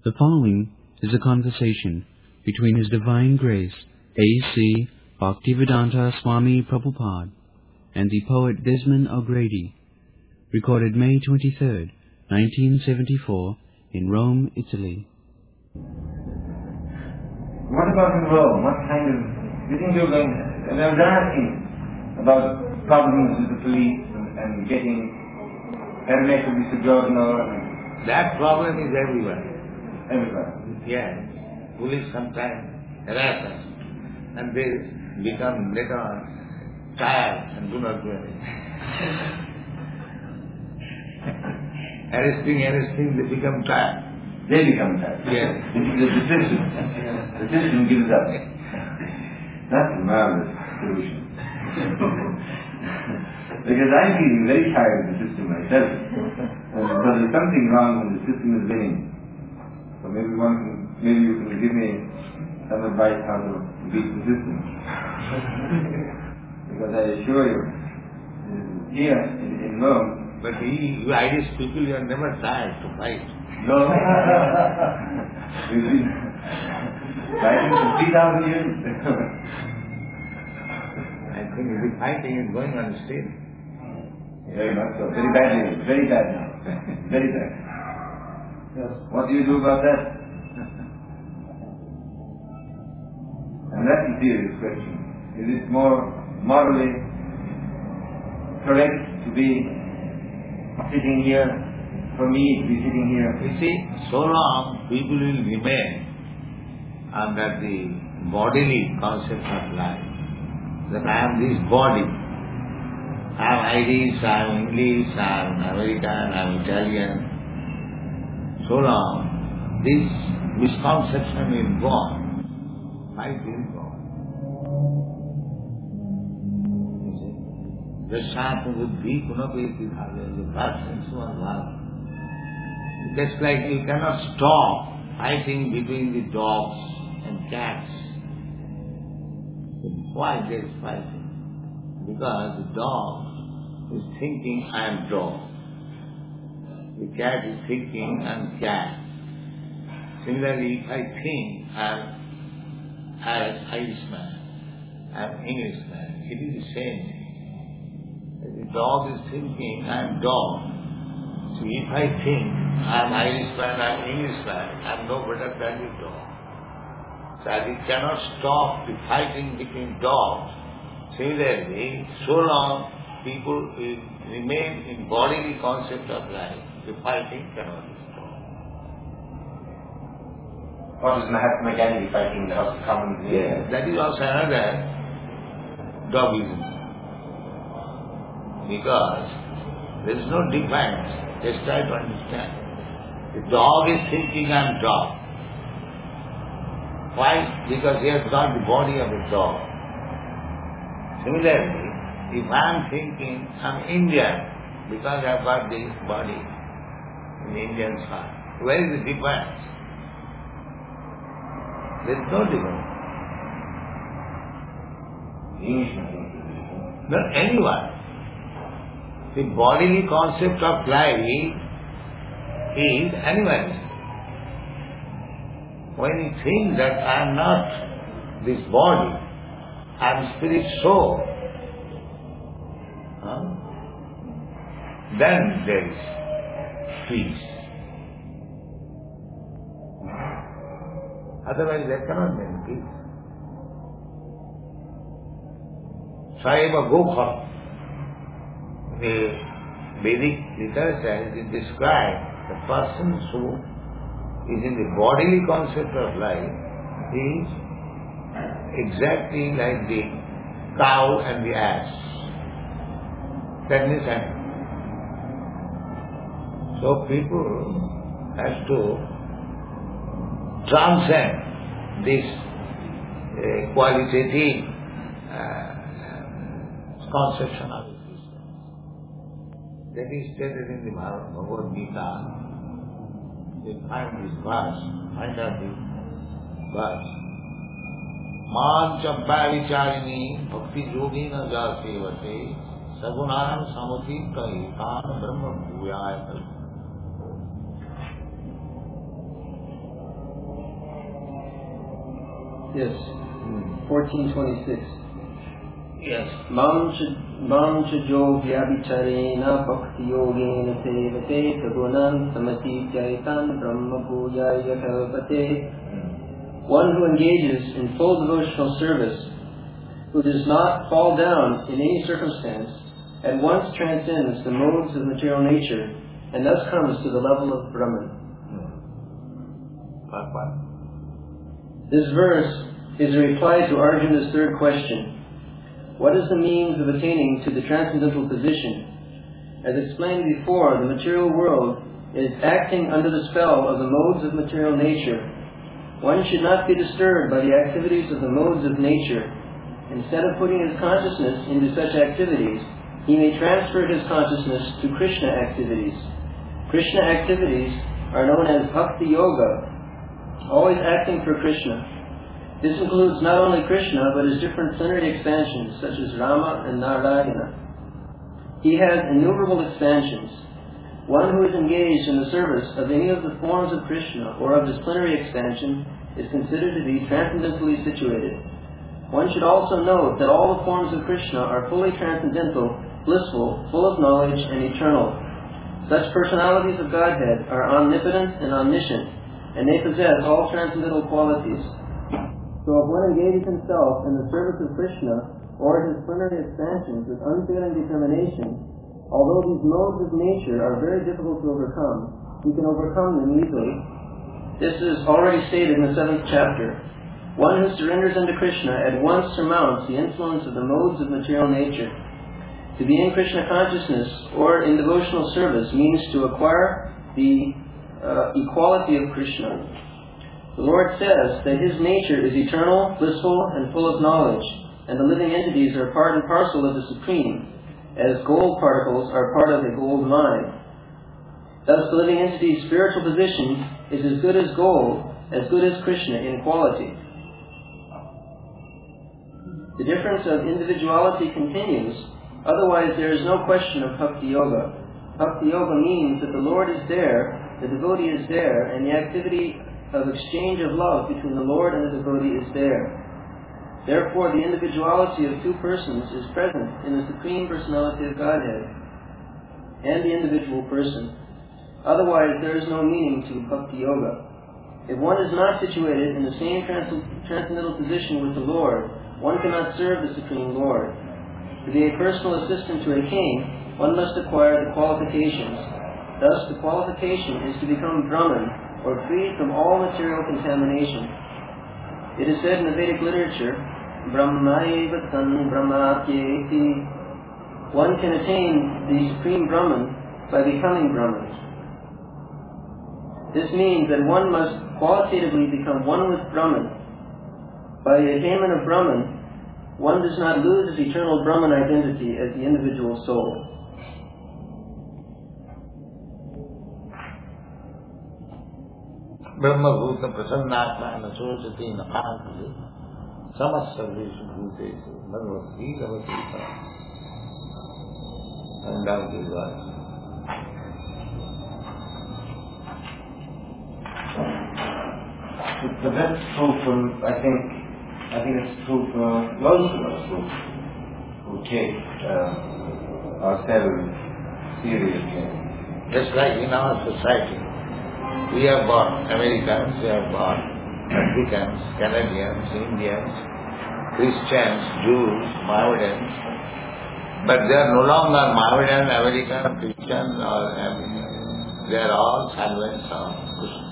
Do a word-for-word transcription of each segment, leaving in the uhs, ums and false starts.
The following is a conversation between His Divine Grace A C Bhaktivedanta Swami Prabhupada and the poet Desmond O'Grady, recorded May twenty-third, nineteen seventy-four, in Rome, Italy. What about in Rome? What kind of... Do you think you're going... And I was asking about problems with the police and, and getting permesso di soggiorno. And that problem is everywhere. Everywhere? Yes. Police sometimes harass us and they become later on tired and do not do anything. Arresting, arresting, they become tired. They become tired? Yes. The, the, the system. The system gives up. That's a marvelous solution. Because I'm feeling very tired of the system myself. And so there's something wrong when the system is winning. So maybe one can, maybe you can give me some advice how to beat the system. Because I assure you, here in, in Rome... But he, you Irish people, you are never tired to fight. No. We've been fighting for three thousand years. I think the fighting is going on still. Very much so. Very badly. Very badly. Very bad. Yes. What do you do about that? And that's a serious question. Is it more morally correct to be sitting here, for me to be sitting here? You see, so long people will remain under the bodily concept of life. That I am this body. I am Irish, I am English, I am American, I am Italian. So long this misconception is gone, life is gone. Jashat buddhi kunapeti dhave, the first sense of love. Just like you cannot stop fighting between the dogs and cats. Why there is fighting? Because the dog is thinking I am dog. The cat is thinking I am cat. Similarly, if I think I am Irishman, I am Englishman, it is the same thing. The dog is thinking I am dog. So if I think I am Irishman, I am Englishman, I am no better than the dog. So we cannot stop the fighting between dogs. Similarly, so long people will remain in bodily concept of life, the fighting cannot be stopped. What does Mahatma Gandhi fighting in the House of Commons? Yes, that is also another dogism. Because there is no difference. Just try to understand. The dog is thinking I am dog. Why? Because he has got the body of a dog. Similarly, if I am thinking I am Indian, because I have got this body in the Indian side, where is the difference? There is no difference. Not anyone. The bodily concept of life is animalism. When you think that I am not this body, I am spirit soul, huh? then there is peace. Otherwise there cannot be any peace. Saiva Gokha, the Vedic literature, it describes the person who is in the bodily concept of life is exactly like the cow and the ass. That means animal. So people have to transcend this uh, qualitative uh, conception of existence. That is stated in the Bhagavad Gita. You find this verse, find out this verse. Maan chabba vicharini bhakti yogina ja sevate sagunam samati kahitan brahma bhuyaya. Yes. Hmm. fourteen twenty-six. Yes. Mam cha jo vyabhicharena bhakti yogena sevate sagunan samati jaitan brahma bhujaya kalpate. One who engages in full devotional service, who does not fall down in any circumstance, at once transcends the modes of material nature, and thus comes to the level of Brahman. Hmm. This verse is a reply to Arjuna's third question. What is the means of attaining to the transcendental position? As explained before, the material world is acting under the spell of the modes of material nature. One should not be disturbed by the activities of the modes of nature. Instead of putting his consciousness into such activities, he may transfer his consciousness to Krishna activities. Krishna activities are known as Bhakti Yoga, always acting for Krishna. This includes not only Krishna, but his different plenary expansions, such as Rama and Narayana. He has innumerable expansions. One who is engaged in the service of any of the forms of Krishna or of his plenary expansion is considered to be transcendently situated. One should also note that all the forms of Krishna are fully transcendental, blissful, full of knowledge, and eternal. Such personalities of Godhead are omnipotent and omniscient, and they possess all transcendental qualities. So if one engages himself in the service of Krishna or his plenary expansions with unfailing determination, although these modes of nature are very difficult to overcome, he can overcome them easily. This is already stated in the seventh chapter. One who surrenders unto Krishna at once surmounts the influence of the modes of material nature. To be in Krishna consciousness or in devotional service means to acquire the uh, equality of Krishna. The Lord says that his nature is eternal, blissful, and full of knowledge, and the living entities are part and parcel of the Supreme, as gold particles are part of a gold mine. Thus the living entity's spiritual position is as good as gold, as good as Krishna in quality. The difference of individuality continues, otherwise there is no question of Bhakti Yoga. Bhakti Yoga means that the Lord is there, the devotee is there, and the activity of exchange of love between the Lord and the devotee is there. Therefore, the individuality of two persons is present in the Supreme Personality of Godhead and the individual person. Otherwise, there is no meaning to Bhakti Yoga. If one is not situated in the same trans- transcendental position with the Lord, one cannot serve the Supreme Lord. To be a personal assistant to a king, one must acquire the qualifications. Thus, the qualification is to become Brahman, or freed from all material contamination. It is said in the Vedic literature, Brahmaiva tan brahmatyeti. One can attain the Supreme Brahman by becoming Brahman. This means that one must qualitatively become one with Brahman. By the attainment of Brahman, one does not lose his eternal Brahman identity as the individual soul. Brahma-bhuta prasannatma nasosati napakali samasarvesu bhutesu bhagavati lavati. And down to his eyes. But that's true for, I think, I think it's true for most of us who, who take uh, ourselves seriously. Just like in our society, we are born Americans, we are born Africans, Canadians, Indians, Christians, Jews, Mohammedans, but they are no longer Mohammedan, American, Christian, or American. They are all servants of Krishna.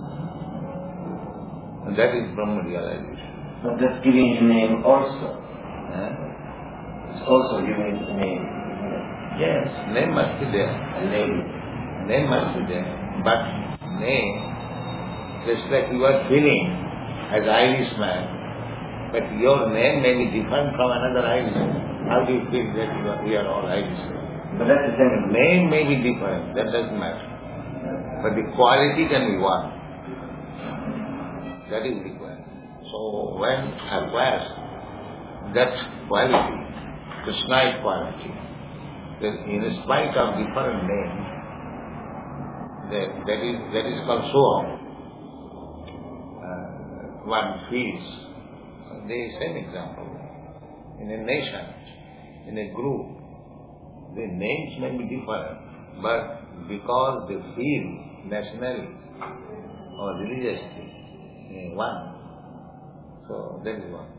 And that is Brahma realization. But that's giving a name also. Eh? It's also giving a name. Yes, name must be there. A name. Name must be there. But name, just like you are feeling as Irishman, but your name may be different from another Irishman. How do you feel that you are, we are all Irishmen? But that's the same. Name may be different, that doesn't matter. But the quality can be one. That is required. So when acquires that quality, Krishna quality, then in spite of different names, that, that is that is called Soham. Uh, one feels the same example. In a nation, in a group, the names may be different, but because they feel nationally or religiously eh, one, so that is one.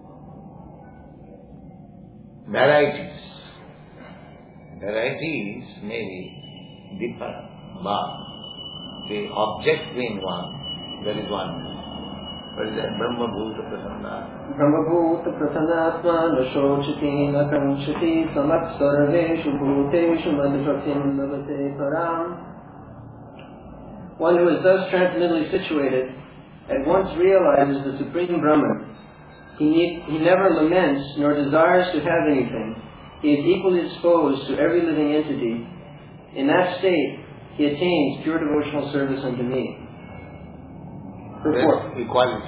Varieties. Varieties may be different, but the object being one, there is one. What is that? Brahma Bhuta Prasanna. Brahma Bhuta Prasanatma Nashochati Nakanchati Samak Sarveshu Bhuteshu Madhvatim Navate Param. One who is thus transcendently situated at once realizes the Supreme Brahman. He, need, he never laments nor desires to have anything. He is equally disposed to every living entity. In that state, he attains pure devotional service unto me. Purport. Equality.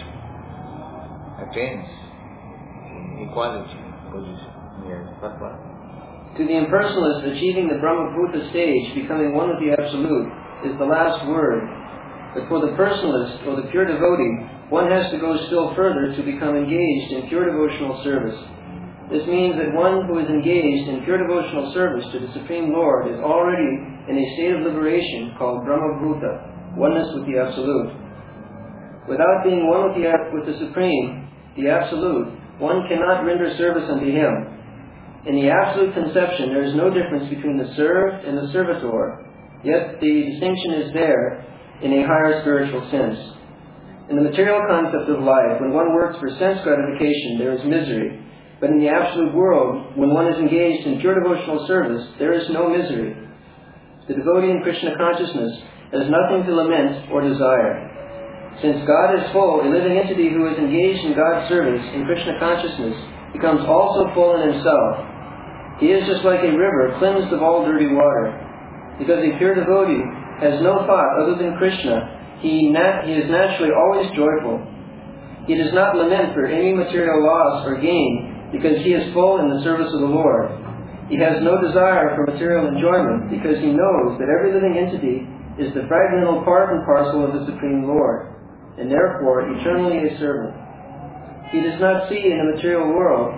Attains equality position. Yes, purport. To the impersonalist, achieving the Brahma Bhuta stage, becoming one with the Absolute, is the last word. But for the personalist or the pure devotee, one has to go still further to become engaged in pure devotional service. This means that one who is engaged in pure devotional service to the Supreme Lord is already in a state of liberation called Brahma Bhuta, oneness with the Absolute. Without being one with the, with the Supreme, the Absolute, one cannot render service unto Him. In the Absolute conception, there is no difference between the served and the servitor, yet the distinction is there in a higher spiritual sense. In the material concept of life, when one works for sense gratification, there is misery. But in the absolute world, when one is engaged in pure devotional service, there is no misery. The devotee in Krishna consciousness has nothing to lament or desire. Since God is full, a living entity who is engaged in God's service in Krishna consciousness becomes also full in himself. He is just like a river cleansed of all dirty water. Because a pure devotee has no thought other than Krishna, he, nat- he is naturally always joyful. He does not lament for any material loss or gain, because he is full in the service of the Lord. He has no desire for material enjoyment, because he knows that every living entity is the fragmental part and parcel of the Supreme Lord, and therefore eternally a servant. He does not see in the material world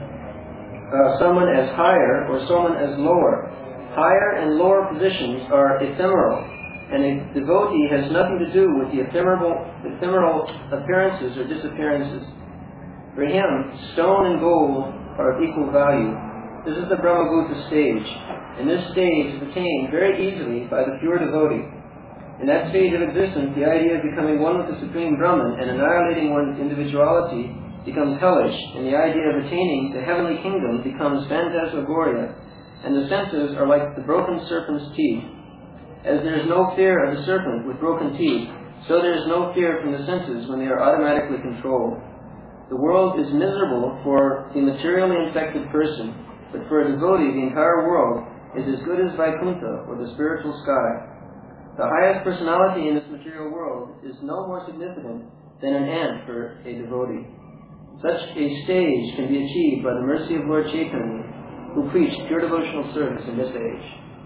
uh, someone as higher or someone as lower. Higher and lower positions are ephemeral, and a devotee has nothing to do with the ephemeral, ephemeral appearances or disappearances. For him, stone and gold are of equal value. This is the Brahma Bhuta stage, and this stage is attained very easily by the pure devotee. In that stage of existence, the idea of becoming one with the Supreme Brahman and annihilating one's individuality becomes hellish, and the idea of attaining the heavenly kingdom becomes phantasmagoria, and the senses are like the broken serpent's teeth. As there is no fear of the serpent with broken teeth, so there is no fear from the senses when they are automatically controlled. The world is miserable for the materially infected person, but for a devotee, the entire world is as good as Vaikuntha, or the spiritual sky. The highest personality in this material world is no more significant than an ant for a devotee. Such a stage can be achieved by the mercy of Lord Chaitanya, who preached pure devotional service in this age.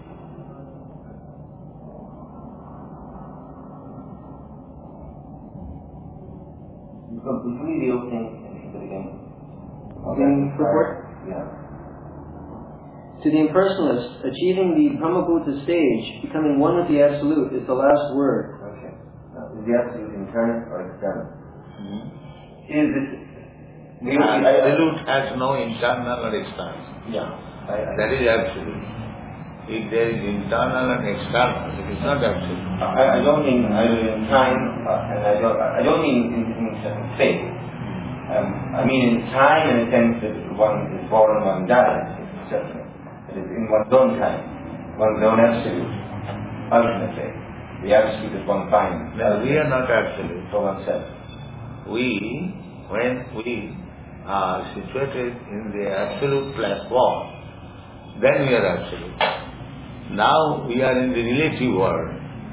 Complete the opening again. In purport? Yeah. To the impersonalist, achieving the Brahma Bhuta stage, becoming one with the Absolute, is the last word. Okay. Now, is the Absolute internal or external? Mm-hmm. Is it... The Absolute has no internal or external. Yeah. I, I, that is Absolute. If there is internal and external, it is not Absolute. I, I don't mean either in time, uh, and I don't, I don't mean in, in space. Um, I mean in time in the sense that one is born, one dies, et cetera. It is in one's own time, one's own absolute, ultimately. The absolute is one finds. No, we are not absolute. For oneself. We, when we are situated in the absolute platform, then we are absolute. Now we are in the relative world.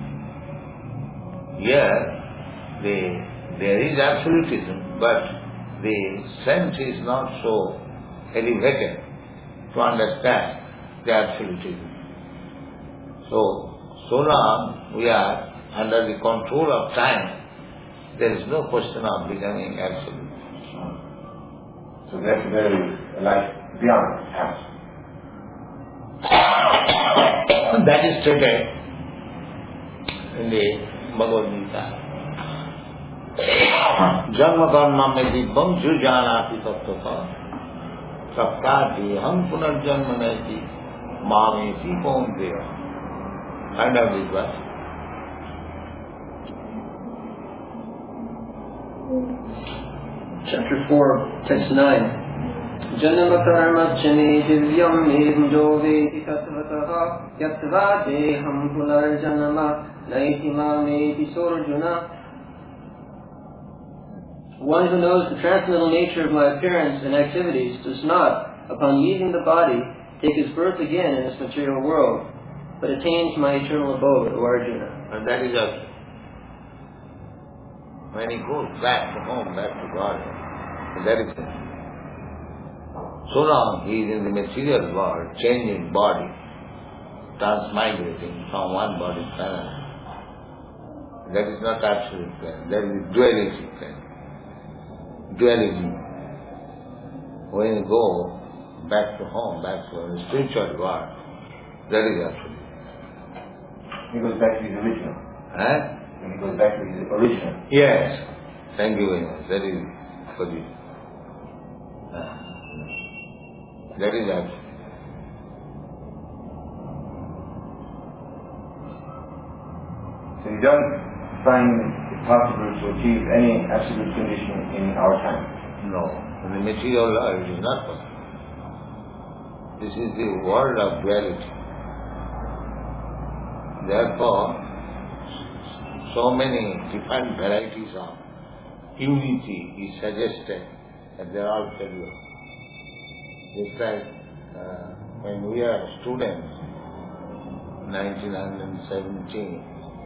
Here, the, there is absolutism, but the sense is not so elevated to understand the absolutism. So, so long we are under the control of time, there is no question of becoming absolute. So that's a very life beyond past. That is stated in the Bhagavad Gita. Janma karma me dibbam jujanati tattva saptati ham punarjanma naiti mameti kaunteya. Kind of this verse. Chapter four, text nine. Janma karma chame divyam medjo vedi tattvataha yattva deham punarjanma naiti mameti sorjuna. One who knows the transcendental nature of my appearance and activities does not, upon leaving the body, take his birth again in this material world, but attains my eternal abode, O Arjuna. And that is also. When he goes back to home, back to God, that is it. So long he is in the material world, changing body, transmigrating from one body to another. That is not absolute plane, that is dualistic plane. Dualism. When you go back to home, back to the spiritual world, that is absolute. He goes back to his original. Huh? When he goes back to his original. Yes. Thank you very much. That is for you. That is absolute. So you don't find it possible to achieve any absolute condition in our time. No. In the material world it is not possible. This is the world of duality. Therefore, so many different varieties of unity is suggested, and they are all failure. Just like uh, when we are students, nineteen seventeen,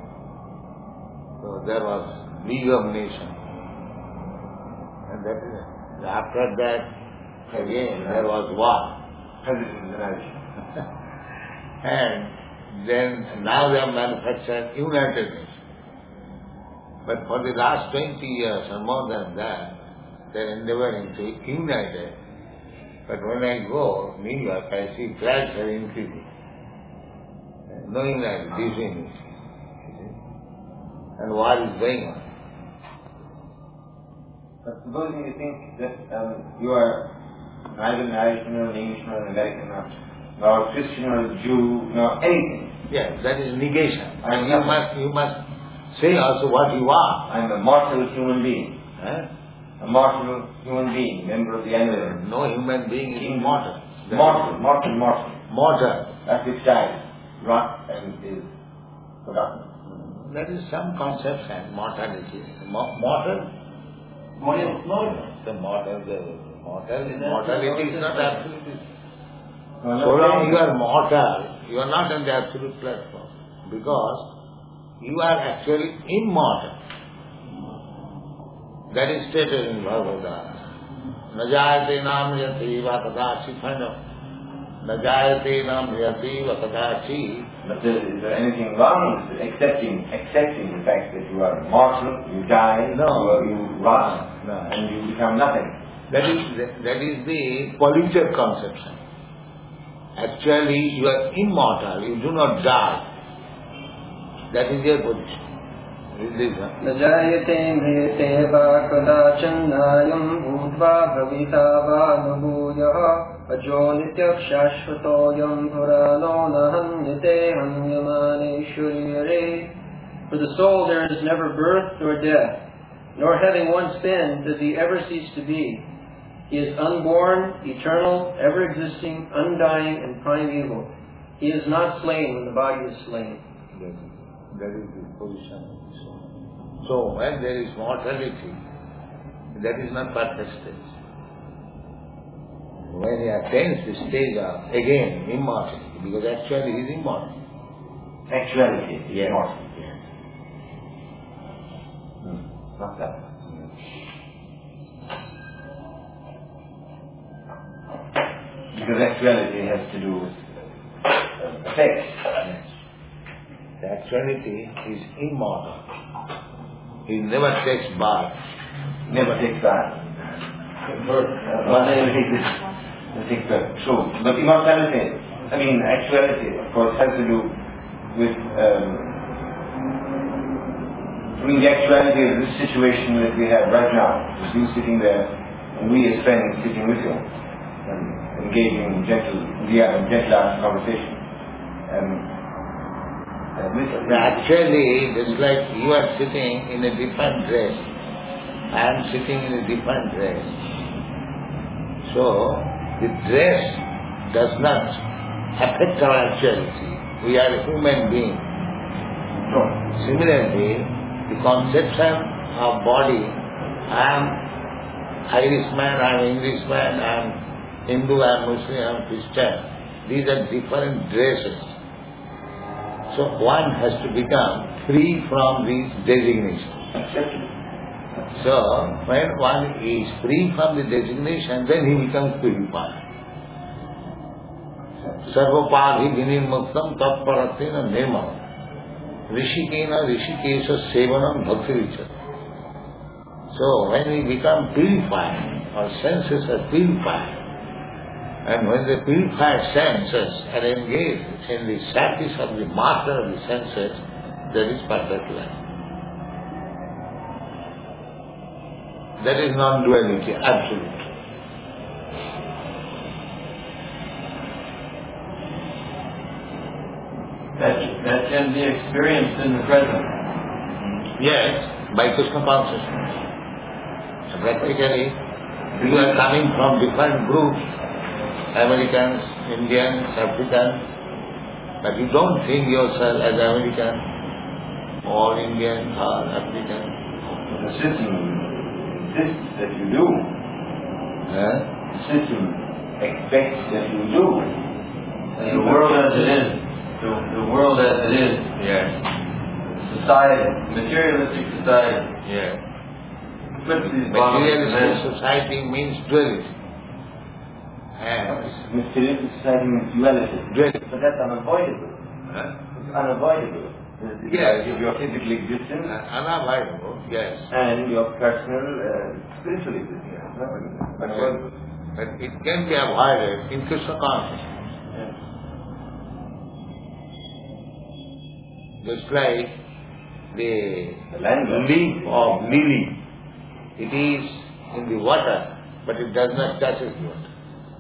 so there was League of Nations, and that is it. After that, again there was war. And then now they have manufactured United Nations. But for the last twenty years or more than that, they are endeavoring to unite it. But when I go to New York, I see flags are increasing. No unity, disunity. And war is going on. But supposing you think that um, you are neither an Irishman nor an Englishman or an American nor, nor Christian or Jew nor anything. Yes, that is negation. I And you must, you must say also what you are. I am a mortal human being. Eh? A mortal human being, member of the universe. No human being is immortal. Mortal, mortal, mortal. Mortal. That which dies, rot and is forgotten. That is some conception, mortality. Mo- mortal? Mortal, mortal. The mortal, the mortal, mortality is not absolute. No, So long you are mortal, you are not on the absolute platform. Because you are actually immortal. That is stated in Bhagavad. Najayate namriyati va kadachi, kind of. Najayate namriyati va kadachi. But is there anything wrong with accepting, accepting the fact that you are mortal, you die, No. you, you rot, No. and you become nothing? That is, that is the polluted conception. Actually, you are immortal, you do not die. That is your position. Najayate mriyate va kadachannayam bhutva bhavita va nabhuyaha ajo nityam shashvatoyam purano nahanyate hanyamane shurire. For the soul there is never birth nor death, nor having once been does he ever cease to be. He is unborn, eternal, ever-existing, undying, and primeval. He is not slain when the body is slain. That is, that is the position of the soul. So when there is mortality, that is not perfect stage. When he attains the stage of, again, immortality, because actually he is immortal. Actuality, Yes. immortal. Yes. Hmm. Not that. Because actuality has to do with uh, effects. Yes. The actuality is immortal. He never takes birth. Never takes that. Uh, one day we'll take this, we'll take the true. But immortality, I mean actuality, of course, has to do with, um, I mean the actuality of this situation that we have right now, with you sitting there, and we as friends sitting with you, and engaging in gentle, yeah, gentle art conversation. Um, uh, this, Actually, it's like you are sitting in a different dress. I am sitting in a different dress. So, the dress does not affect our actuality. We are a human being. no. Similarly, the conception of body, I am Irishman, I am Englishman, I am Hindu, I am Muslim, I am Christian. These are different dresses. So one has to become free from these designations. So, when one is free from the designation, then he becomes purified. Sarvapadhi vinimuktam tatparatina nemam rishikena rishikesha sevanam bhakti. So, when we become purified, our senses are purified, and when the purified senses are engaged in the service of the master of the senses, there is perfect life. That is non-duality, absolute. That, that can be experienced in the present. Yes, by Krishna consciousness. Practically, you are coming from different groups, Americans, Indians, Africans, but you don't think yourself as American or Indian or African. The system exists that you do. Huh? The system expects that you do. And the world as it is, the, the world as it is, Yes. society, materialistic society, Yes. puts these bodily Materialistic dimensions. society means duality. And Materialistic society means duality. duality. But that's unavoidable. Huh? It's unavoidable. It's Yes. like your physical existence Uh, unavoidable, yes. and your personal uh, spiritual existence. But But, but it can be avoided in Krishna consciousness. Just like the the language. leaf of lily, it is in the water, but it does not touch the water.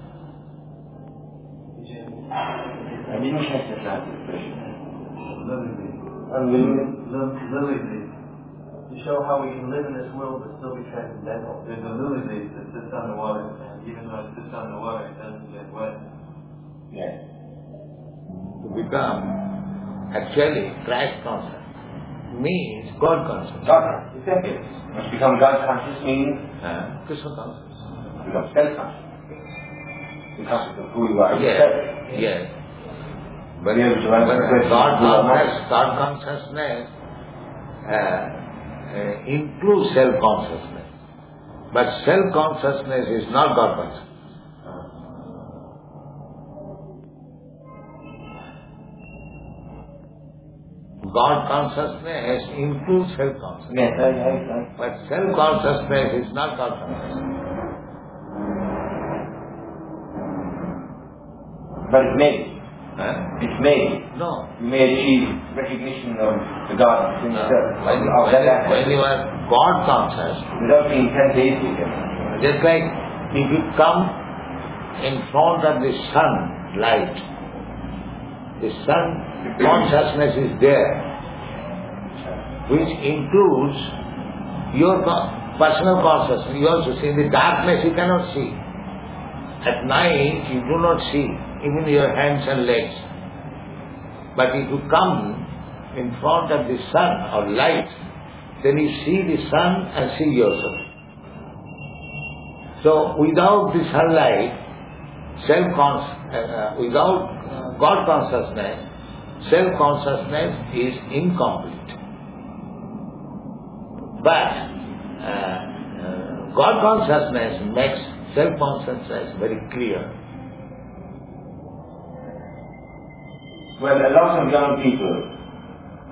I didn't catch that last expression. Lily Unwilling. leaf. To show how we can live in this world but still be transcendental. There's a lily leaf that sits on the water, and even though it sits on the water, it doesn't get wet. Yes. To become actually Christ conscious means God conscious. God, exactly. Must become God conscious means Uh, Krishna conscious. become self conscious. Be conscious of who you are Yes, yourself. yes. But, Be able to answer but questions God, who are not. conscious, God consciousness uh, uh, includes self-consciousness. But self-consciousness is not God consciousness. God consciousness includes self-consciousness. Yes, right, right, right. But self-consciousness is not God consciousness. But it's made. Huh? It's made. No. You may achieve recognition of the God in yourself. When, Of when, that aspect. when you are God conscious, Without being pantheistic. just like if you come in front of the sun light, the sun consciousness is there, which includes your co- personal consciousness. You also see in the darkness you cannot see. At night you do not see, even your hands and legs. But if you come in front of the sun or light, then you see the sun and see yourself. So without the sunlight, self-conscious, uh, without uh, God consciousness, self-consciousness is incomplete. But uh, uh, God consciousness makes self-consciousness very clear. Well, a lot of young people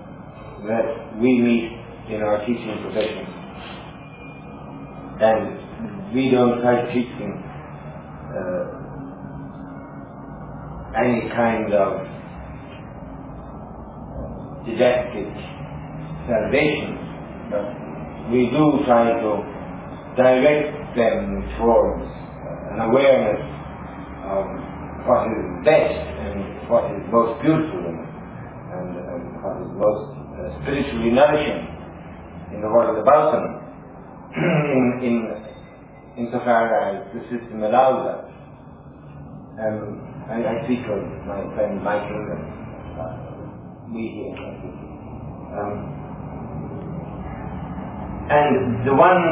that we meet in our teaching profession, and we don't try teaching uh, any kind of didactic salvation, but we do try to direct them towards an awareness of what is best and what is most beautiful and, and, and what is most uh, spiritually nourishing in the world about them, in, in insofar as the system allows that. Um, I, I speak of my friend Michael and uh, we here. Um, and the one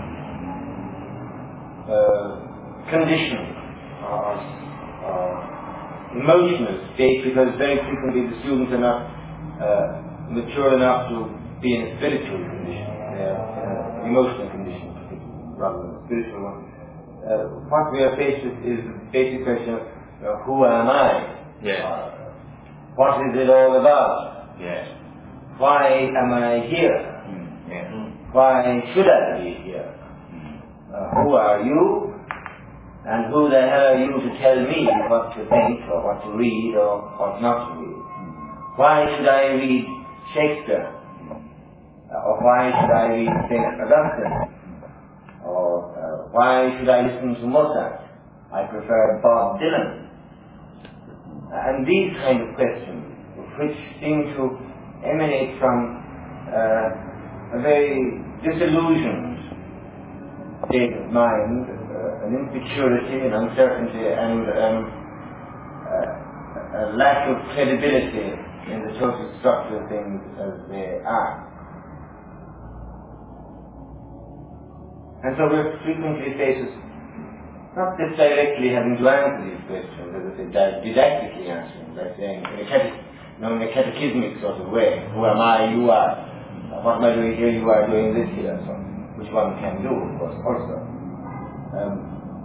uh, condition or, or emotional state, because very frequently the students are not uh, mature enough to be in a spiritual condition, they are in an emotional condition rather than a spiritual one. Uh, what we are faced with is the basic question of uh, who am I? Yes. Uh, what is it all about? Yes. Why am I here? Mm. Yes. Why should I be here? Uh, who are you? And who the hell are you to tell me what to think or what to read or what not to read? Why should I read Shakespeare? Uh, or why should I read Saint Augustine? Or uh, why should I listen to Mozart? I prefer Bob Dylan. And these kind of questions, which seem to emanate from uh, a very disillusioned state of mind, uh, an insecurity, an uncertainty, and um, uh, a lack of credibility in the total structure of things as they are. And so we're frequently faced with not just directly having to answer these questions, as I said, didactically answering, by saying, in a, cate- you know, in a catechismic sort of way, who am I, you are, what am I doing here, you are doing this here, so, which one can do, of course, also. Um,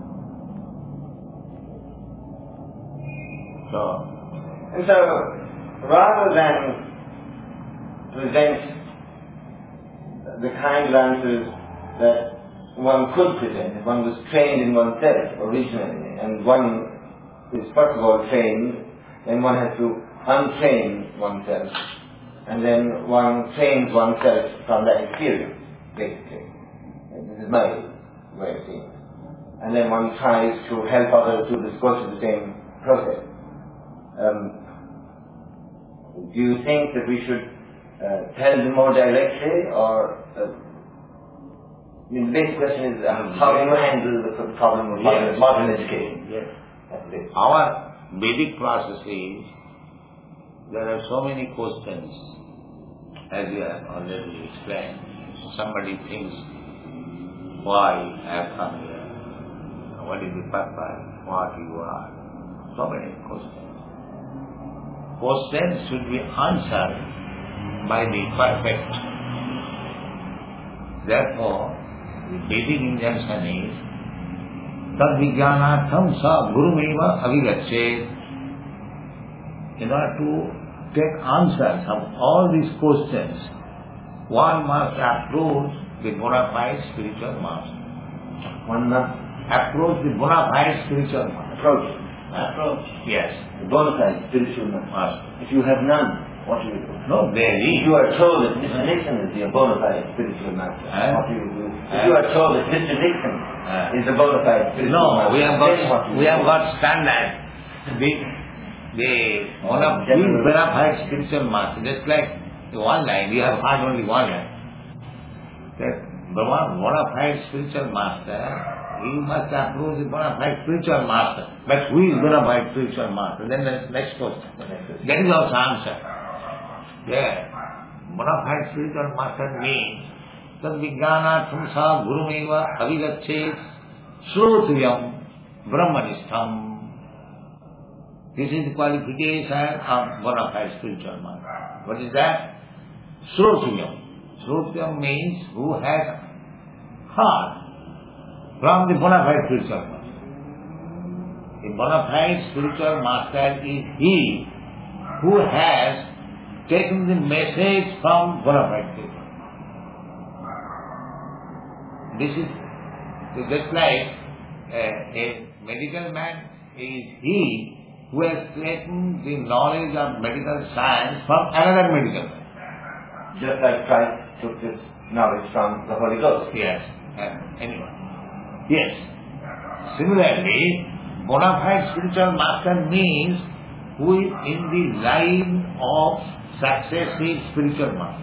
so, and so, rather than present the kind of answers that one could present if one was trained in oneself originally, and one is first of all trained, then one has to untrain oneself, and then one trains oneself from that experience, basically. This is my way of seeing it. And then one tries to help others to discuss the same process. Um, do you think that we should uh, tell them more directly, or uh, I mean, the basic question is uh, how do you handle the problem of modern, yes. modern education? Yes. That's it. Our Vedic process is, there are so many questions, as you have already explained. Somebody thinks, why I have come here? What is the purpose? What you are? So many questions. Questions should be answered by the perfect. Therefore, the basic injunction is tad vijnanatham sa gurumeva avigachet. In order to take answers of all these questions, one must approach the bona fide spiritual master. One must Approach the bona fide spiritual master. approach. Approach. Yes. The bona fide spiritual master. Master. If you have none, what do you do? No, there If is. you are told that Mister Nixon is the bona fide spiritual master, Eh? what do you do? If Eh? you are told that Mister Nixon Eh? is the bona fide spiritual No, master, we have then what got do you we do? have got standard. The the one of the bona fide spiritual master, just like the one line, we have heard only one line. That bona bona fide spiritual master, he must approach the bona fide spiritual master. But who is bona fide spiritual master? Then the next question. That is also answer. Yeah. Bona fide spiritual master means tad vijnanatham sa gurumeva avigachet shrotuyam brahmanishtham. This is the qualification of bona fide spiritual master. What is that? Shrotuyam. Shrotuyam means who has heard from the bona fide spiritual master. The bona fide spiritual master is he who has taken the message from bona fide spiritual master. This is So just like uh, a medical man is he who has taken the knowledge of medical science from another medical man. Just like Christ took this knowledge from the Holy Ghost. Yes. Uh, anyway. Yes. Similarly, bona fide spiritual master means who is in the line of successive spiritual master.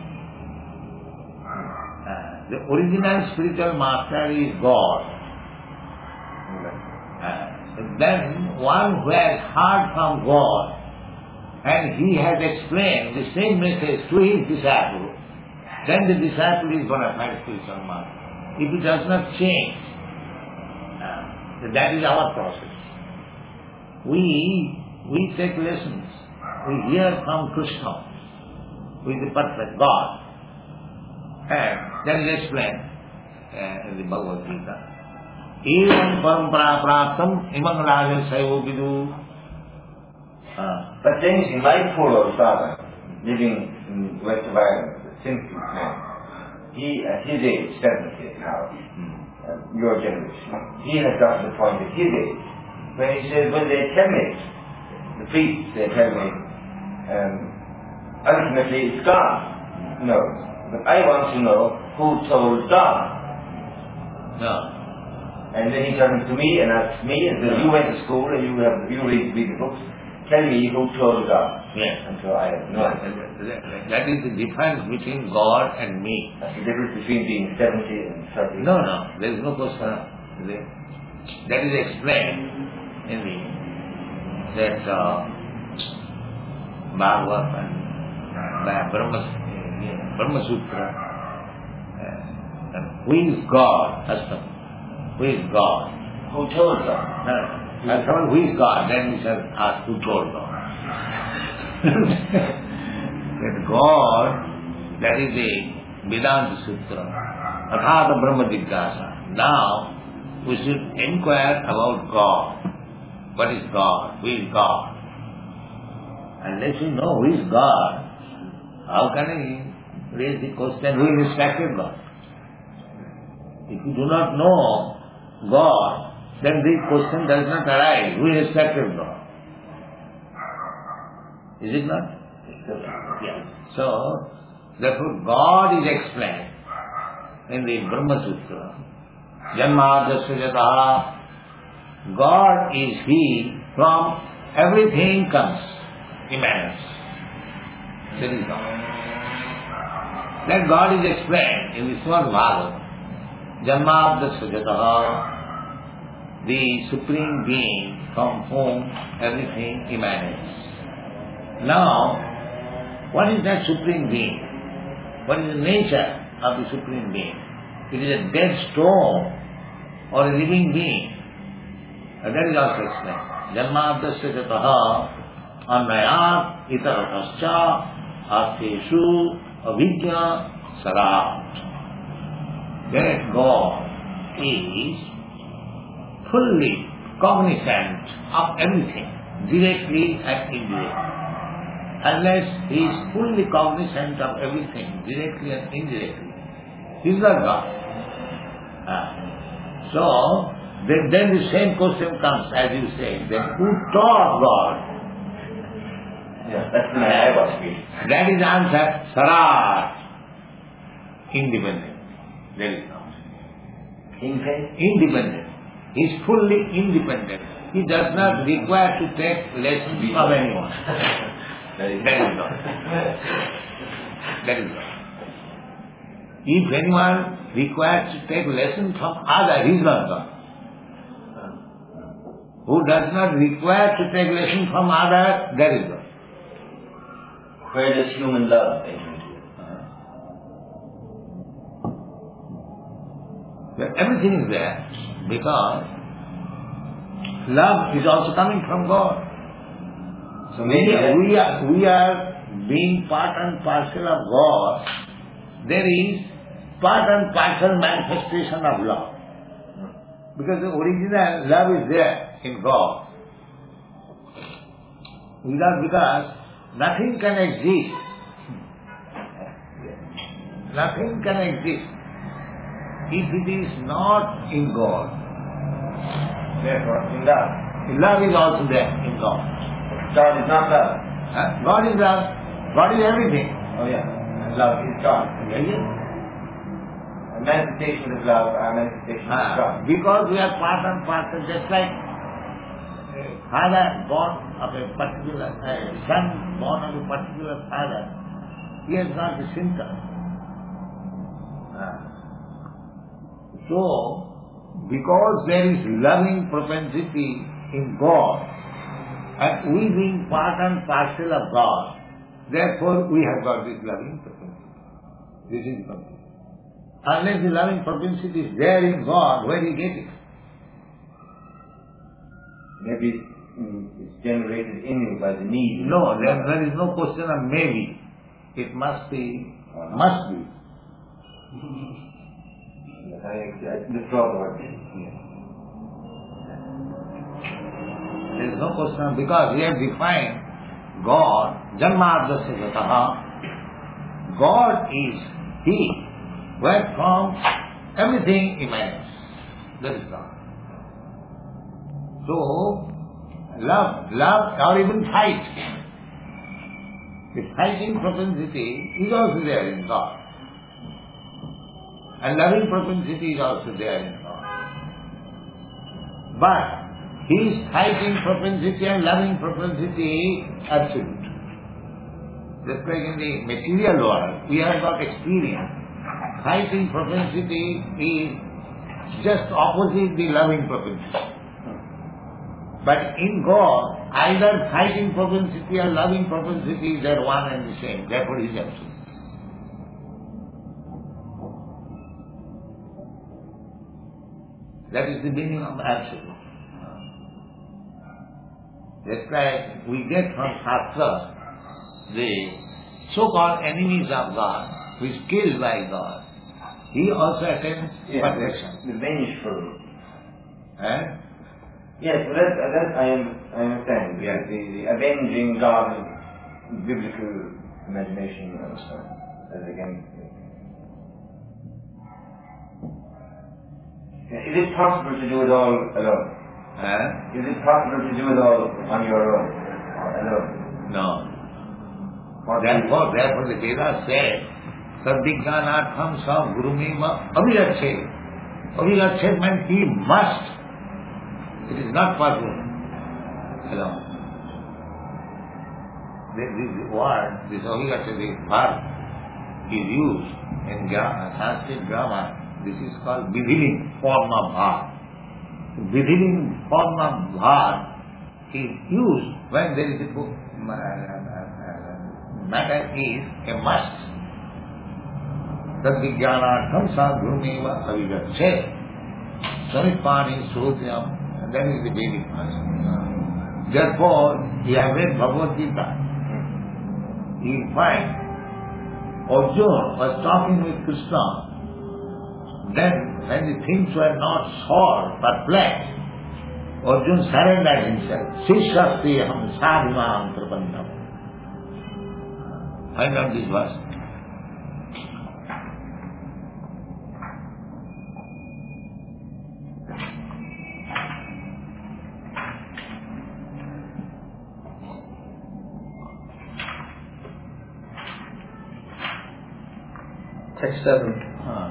Uh, the original spiritual master is God. Uh, then one who has heard from God and he has explained the same message to his disciple, then the disciple is bona fide spiritual master. If it does not change, uh, that is our process. We we take lessons. We hear from Krishna, who is the perfect God, and then we explain uh, in the Bhagavad Gita. Evam parampara praptam imam rajan sayo vidu. But then you see, my poor old father, living in West of Ireland, a simple man, he at his age, seventy now, uh, your generation, he has got to the point at his age when he says, when they tell me, the priests, they tell me, um, ultimately it's God knows. But I want to know who told God. No. And then he turns to me and asks me, and says, you went to school and you have you read, read the books, tell me who told God. Yes. And so I have no idea. That is the difference between God and me. That's the difference between being seventy and thirty. No, no, there is no question. That is explained in the that uh, Bhagavad and uh, Brahma, uh, Brahma Sutra. Uh, and who is God? Husband. Who is God? Who told God? No, no. And someone who is God, then we shall ask who told God. That God, that is the Vedanta Sutra, Athata Brahma Jigyasa. Now, we should inquire about God. What is God? Who is God? Unless you know who is God, how can I raise the question, who is respected God? If you do not know God, then the question does not arise, who is respected God? Is it not? Yes. So, therefore God is explained in the Brahma Sutra. Janmadasya jataha. God is He from everything comes, emanates. That is God. That God is explained in the Srimad Bhagavatam. Janmadasya jataha. The Supreme Being from whom everything emanates. Now, what is that Supreme Being? What is the nature of the Supreme Being? It is a dead stone or a living being. And that is also explained. Janmadasya jataha annayat itaratascha artheshu avidya sarat. That God is fully cognizant of everything, directly and indirectly. Unless he is fully cognizant of everything, directly and indirectly, he is not God. Ah. So, then, then the same question comes, as you say, then who taught God? Yeah, that's the way I was speaking. That is answer, Sarat. Independent. There is no answer. Independent. He is fully independent. He does not require to take lessons from anyone. That is God. That is God. If anyone requires to take lessons from other, he is not God. Who does not require to take lessons from other, that is God. Where does human love enter into it? Well, everything is there because love is also coming from God. So We maybe are, we are, we are being part and parcel of God. There is part and parcel manifestation of love. Because the original love is there in God. Without, because nothing can exist. Nothing can exist if it is not in God. Therefore, in love. Love is also there in God. God is not love. Huh? God is love. God is everything. Oh yeah. And love is God. Yes. A manifestation of love, a manifestation of Ah, God. because we are part and parcel, just like a father born of a particular, a son born of a particular father, he has got the symptom. Ah. So, because there is loving propensity in God, and we being part and parcel of God, therefore we have got this loving propensity. This is propensity. Unless the loving propensity is there in God, where do you get it? Maybe mm, it's generated in you by the need. No, there, there is no question of maybe. It must be, must be. I, I withdraw the word. There is no question of, because we have defined God, Janmadasya Gataha. God is He, where from everything emanates. That is God. So, love, love or even fight. The fighting propensity is also there in God. And loving propensity is also there in God. But his fighting propensity and loving propensity absolute. Just like in the material world, we have got experience. Fighting propensity is just opposite the loving propensity. But in God, either fighting propensity or loving propensity is at one and the same. Therefore he is absolute. That is the meaning of absolute. Just like we get from Shastra, the so-called enemies of God, who is killed by God, he also attains yeah, perfection. The vengeful. Eh? Yes, but that, that I, am, I understand. Yeah. The, the avenging God of biblical imagination, you understand. As again. Is it possible to do it all alone? Eh? Is it possible to do it all on your own? Alone? No. What Therefore, therefore the Vedas say, Sadvijnanatham sa gurumeva abhirakshe. Abhirakshe means he must. It is not possible alone. This, this word, this abhirakshe, this verb is used in grammar, Sanskrit grammar. This is called vidhiling form of bhar. Vidhiling form of bhar is used when there is a book, matter is a must. Tadvijnanatham sa gurumeva avigache. Samipani sodhyam. And that is the Vedic verse. Therefore, he has read Bhagavad Gita. In fact, Arjuna was talking with Krishna. Then, when the things were not solved, perplexed, Arjuna surrendered himself. Sishasti ham sadhimam prabandham. Find out this verse. Text seven. Ah.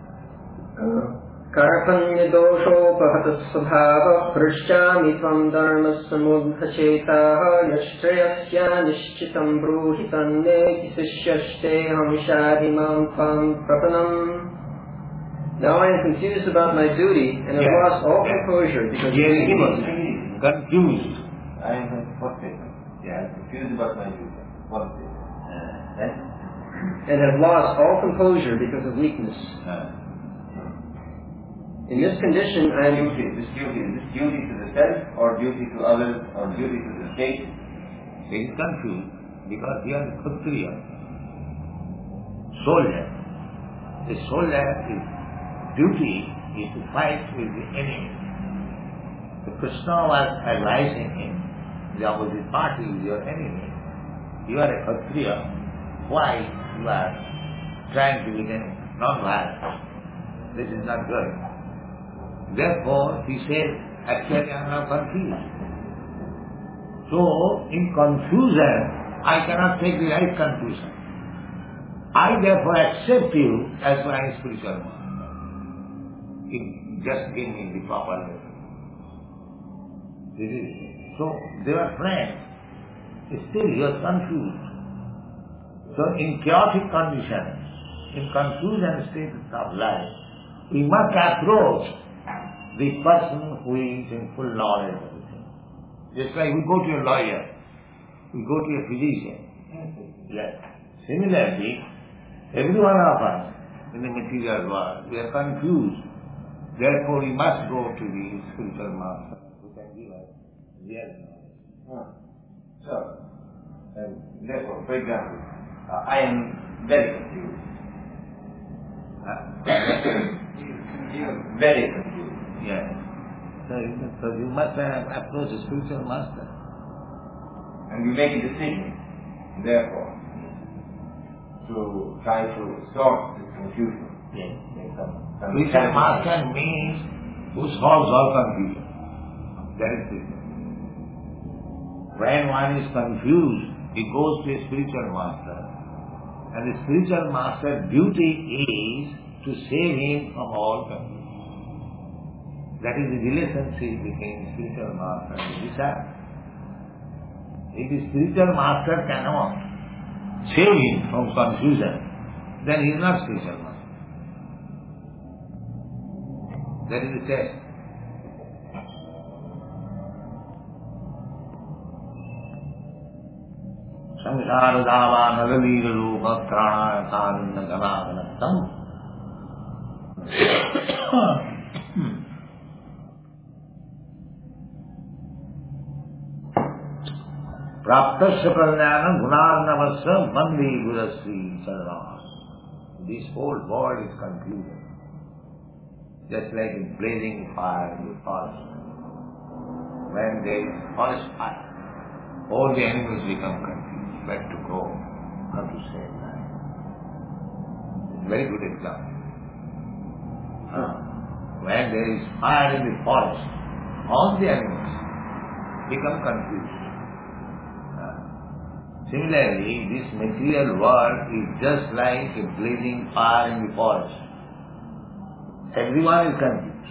कार्पण्यदोषोपहतस्वभावः पृच्छामि त्वं धर्मसमुद्धचेताः यश्रेयस्या निश्चितं ब्रूहि तन्नेति शिष्यस्तेऽहं शाधिमां त्वां प्रपन्नम्. Now I am confused about my duty and have Yes. lost all Yes. composure because Yes. of evil. Confused. I am what statement? Yeah, I'm confused about my duty. What statement? Uh, and? and have lost all composure because of weakness. Ah. In this condition, I am duty. This duty is this duty to the self, or duty to others, or duty to the state? He is confused because he is a Kshatriya, soldier. The soldier is duty is to fight with the enemy. So Krishna was advising him, the opposite party is your enemy. You are a Kshatriya. Why you are trying to begin non-violence? This is not good. Therefore, he said, actually I am now confused. So, in confusion, I cannot take the right conclusion. I therefore accept you as my spiritual master. It just gave me the proper level. This is it. So, they were friends. Still he was confused. So, in chaotic conditions, in confusion state of life, we must approach the person who is in full knowledge of the thing. Just like we go to a lawyer, we go to a physician. Yes. Similarly, every one of us in the material world, we are confused. Therefore, we must go to the spiritual master who can give us real knowledge. So, um, therefore, for example, uh, I am very confused. Very confused. Yes. So, so you must have approach a spiritual master. And you make a decision, therefore, to try to solve this confusion. Yes. Make some, some Spiritual master means who solves all confusion. That is it. When one is confused, he goes to a spiritual master. And the spiritual master's duty is to save him from all confusion. That is the relationship between spiritual master and the disciple. If the spiritual master cannot save him from confusion, then he is not spiritual master. That is the test. Samsara dava nagavira loka trana karuna ganaganatam. Praptasya prajnana gunarnavasya mandi gurasri sarva. This whole world is confusion. Just like in blazing fire in the forest. When there is forest fire, all the animals become confused. Where to go? How to save life? It's a very good example. Huh. When there is fire in the forest, all the animals become confused. Similarly, this material world is just like a blazing fire in the forest. Everyone is confused.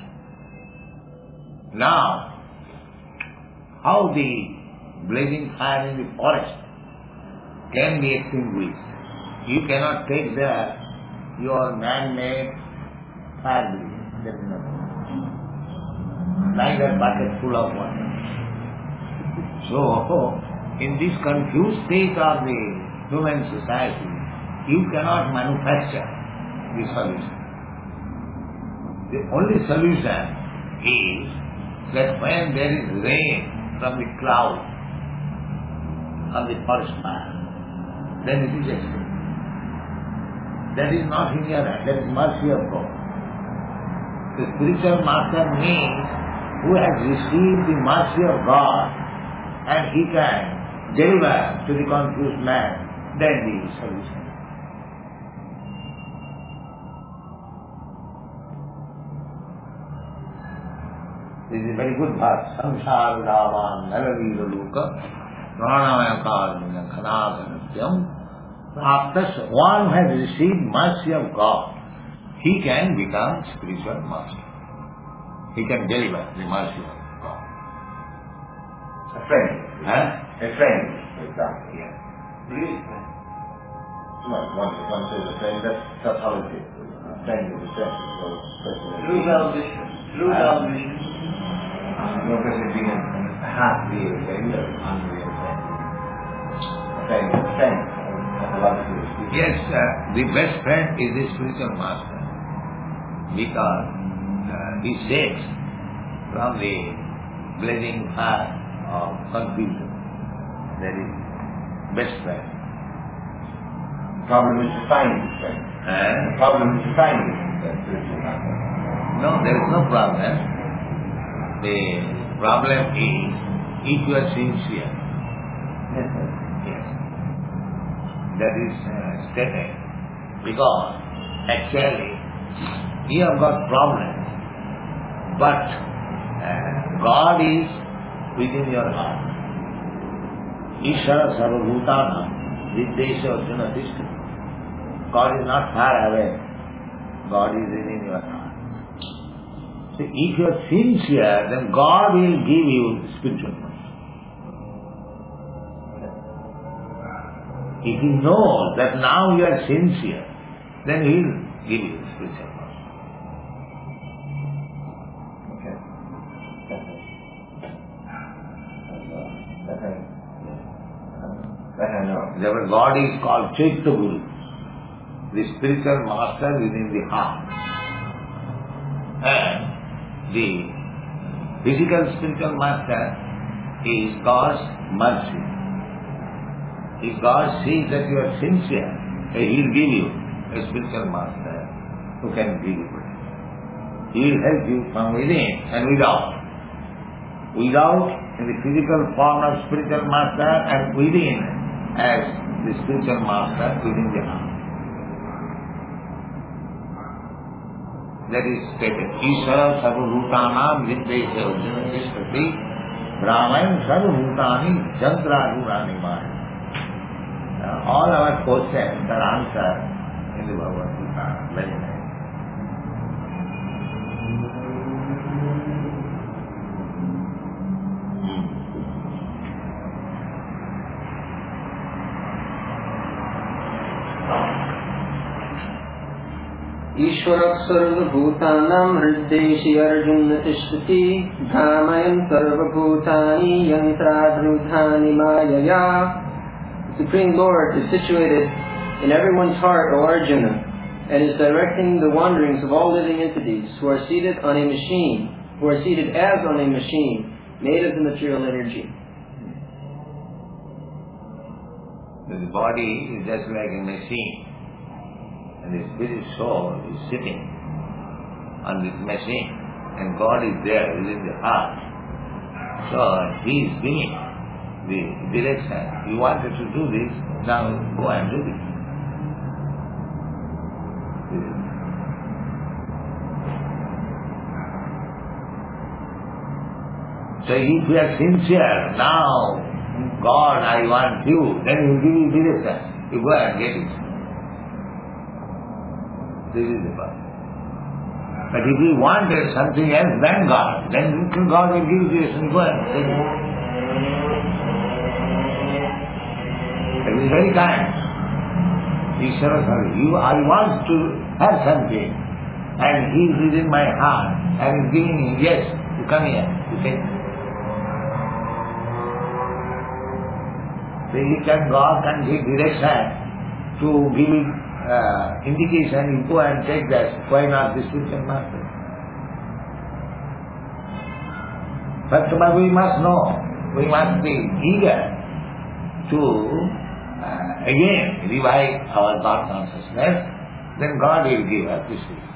Now, how the blazing fire in the forest can be extinguished? You cannot take there your man-made fire blazing. There is nothing. Like a bucket full of water. So, in this confused state of the human society, you cannot manufacture the solution. The only solution is that when there is rain from the cloud on the forest fire, then it is extinct. That is not in your hand, that is mercy of God. The spiritual master means who has received the mercy of God and he can deliver to the confused man, then the solution. This is a very good verse. Samsara davan naravira loka pranamaya karmina khanaganatyam praptas. One who has received mercy of God, he can become spiritual master. He can deliver the mercy of God. A friend. Huh? A friend, for example. Yeah. Really? No, one, one says a friend, that's, that's how it is. A friend is a friend. So, True well-wisher. True well-wisher. no person being a half-real friend or unreal friend. A friend is a friend. Pathologically speaking. Yes, uh, the best friend is the spiritual master. Because uh, he saves from the blazing fire of confusion. That is best friend. The problem is to find this friend. And The problem is to find this spiritual master. no, there is no problem. The problem is if you are sincere. Yes, sir. Yes. That is uh, stated. Because actually you have got problems, but uh, God is within your heart. Ishvara sarvabhutana viddesha arjuna tishtati. God is not far away. God is within your heart. So if you are sincere, then God will give you spiritual knowledge. If He knows that now you are sincere, then He will give you spiritual knowledge. Okay. That I, that I know. Therefore God is called Chaitya Guru, the spiritual master within the heart. And the physical spiritual master is God's mercy. If God sees that you are sincere, He will give you a spiritual master who can give you protection. He will help you from within and without. Without in the physical form of spiritual master, and within as the spiritual master within the heart. That is stated. Ishvara sarvabhutanam viddesha arjuna tishtati brahman sarvabhutani jantragurani maya. All our questions are answered in the Bhagavad Gita. Very nice. Ishvara sarvabhutanam hriddeshi arjuna tishtati bhramayam sarvabhutani yantradrudhani mayaya. The Supreme Lord is situated in everyone's heart, O Arjuna, and is directing the wanderings of all living entities who are seated on a machine, who are seated as on a machine made of the material energy. The body is just like a machine, and the spirit soul is sitting on this machine, and God is there within the heart. So He is giving the direction. You wanted to do this, now go and do this. So if you are sincere, now God, I want you, then He will give you direction. You go and get it. This is the part. But if you wanted something else than God, then God will give you direction. Go and take it. It is very kind. Ishvara Sarvabhutana. You, I want to have something, and He is within my heart, and is giving me, yes, you come here, you take it. So He can, God can give direction to give uh, indication, you go and take that, why not the spiritual master? But, but we must know, we must be eager to Uh, again revive our thought consciousness, then God will give us this.